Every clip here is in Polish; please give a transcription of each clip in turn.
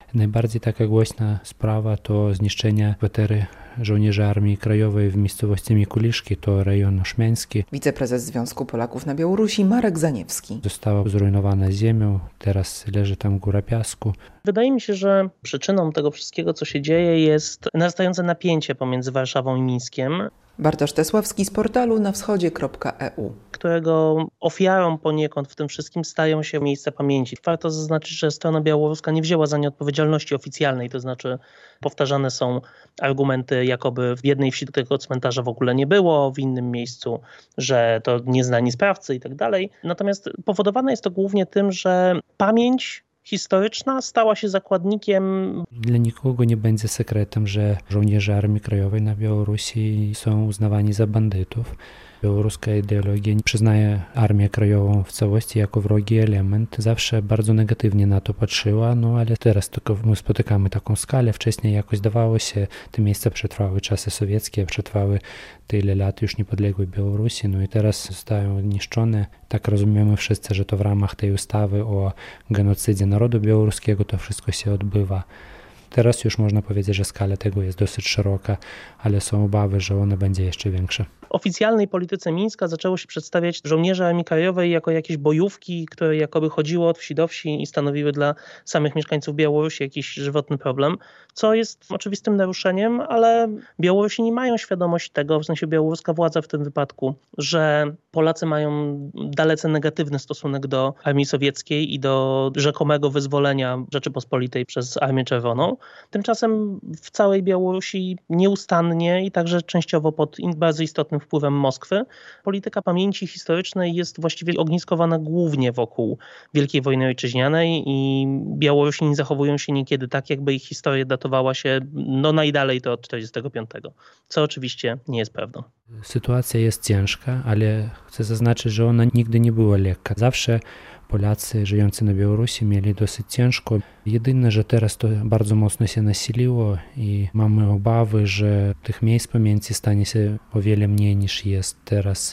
Najbardziej taka głośna sprawa to zniszczenie kwatery żołnierzy Armii Krajowej w miejscowości Mikuliszki, to rejon Oszmiański. Wiceprezes Związku Polaków na Białorusi Marek Zaniewski. Została zrujnowana ziemią, teraz leży tam góra piasku. Wydaje mi się, że przyczyną tego wszystkiego, co się dzieje, jest narastające napięcie pomiędzy Warszawą i Mińskiem. Bartosz Tesławski z portalu nawschodzie.eu, którego ofiarą poniekąd w tym wszystkim stają się miejsca pamięci. Warto zaznaczyć, że strona białoruska nie wzięła za nie odpowiedzialności oficjalnej, to znaczy powtarzane są argumenty, jakoby w jednej wsi tego cmentarza w ogóle nie było, w innym miejscu, że to nieznani sprawcy i tak dalej. Natomiast powodowane jest to głównie tym, że pamięć historyczna stała się zakładnikiem. Dla nikogo nie będzie sekretem, że żołnierze Armii Krajowej na Białorusi są uznawani za bandytów. Białoruska ideologia nie przyznaje Armię Krajową w całości jako wrogi element. Zawsze bardzo negatywnie na to patrzyła, ale teraz tylko my spotykamy taką skalę. Wcześniej jakoś dawało się, te miejsca przetrwały czasy sowieckie, przetrwały tyle lat już niepodległej Białorusi, i teraz zostają niszczone. Tak rozumiemy wszyscy, że to w ramach tej ustawy o genocydzie narodu białoruskiego to wszystko się odbywa. Teraz już można powiedzieć, że skala tego jest dosyć szeroka, ale są obawy, że ona będzie jeszcze większa. W oficjalnej polityce Mińska zaczęło się przedstawiać żołnierze Armii Krajowej jako jakieś bojówki, które jakoby chodziły od wsi do wsi i stanowiły dla samych mieszkańców Białorusi jakiś żywotny problem, co jest oczywistym naruszeniem, ale Białorusini mają świadomość tego, w sensie białoruska władza w tym wypadku, że Polacy mają dalece negatywny stosunek do armii sowieckiej i do rzekomego wyzwolenia Rzeczypospolitej przez Armię Czerwoną. Tymczasem w całej Białorusi nieustannie i także częściowo pod bardzo istotnym wpływem Moskwy polityka pamięci historycznej jest właściwie ogniskowana głównie wokół Wielkiej Wojny Ojczyźnianej i Białorusini zachowują się niekiedy tak, jakby ich historia datowała się najdalej to od 1945, co oczywiście nie jest prawdą. Sytuacja jest ciężka, ale chcę zaznaczyć, że ona nigdy nie była lekka. Zawsze Polacy żyjący na Białorusi mieli dosyć ciężko. Jedyne, że teraz to bardzo mocno się nasiliło i mamy obawy, że tych miejsc pamięci stanie się o wiele mniej niż jest teraz,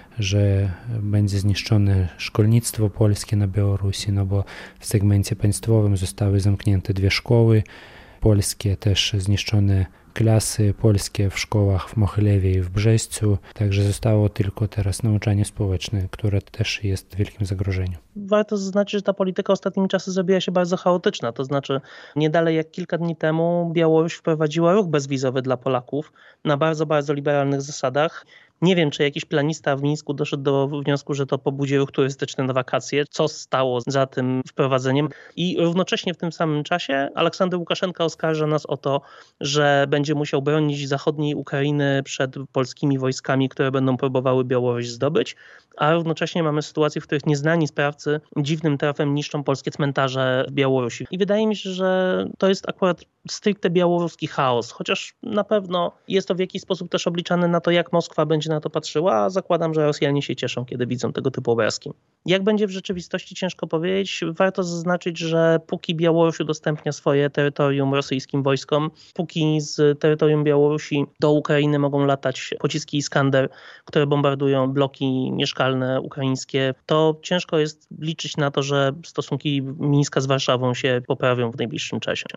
że będzie zniszczone szkolnictwo polskie na Białorusi, bo w segmencie państwowym zostały zamknięte 2 szkoły polskie, też zniszczone klasy polskie w szkołach w Mohylewie i w Brześciu, także zostało tylko teraz nauczanie społeczne, które też jest w wielkim zagrożeniu. Warto zaznaczyć, że ta polityka ostatnimi czasy zrobiła się bardzo chaotyczna, to znaczy nie dalej jak kilka dni temu Białoruś wprowadziła ruch bezwizowy dla Polaków na bardzo, bardzo liberalnych zasadach. Nie wiem, czy jakiś planista w Mińsku doszedł do wniosku, że to pobudzi ruch turystyczny na wakacje, co stało za tym wprowadzeniem. I równocześnie w tym samym czasie Aleksander Łukaszenka oskarża nas o to, że będzie musiał bronić zachodniej Ukrainy przed polskimi wojskami, które będą próbowały Białoruś zdobyć, a równocześnie mamy sytuacje, w których nieznani sprawcy dziwnym trafem niszczą polskie cmentarze w Białorusi. I wydaje mi się, że to jest akurat stricte białoruski chaos, chociaż na pewno jest to w jakiś sposób też obliczane na to, jak Moskwa będzie na to patrzyła, a zakładam, że Rosjanie się cieszą, kiedy widzą tego typu obrazki. Jak będzie w rzeczywistości, ciężko powiedzieć. Warto zaznaczyć, że póki Białoruś udostępnia swoje terytorium rosyjskim wojskom, póki z terytorium Białorusi do Ukrainy mogą latać pociski Iskander, które bombardują bloki mieszkalne ukraińskie, to ciężko jest liczyć na to, że stosunki Mińska z Warszawą się poprawią w najbliższym czasie.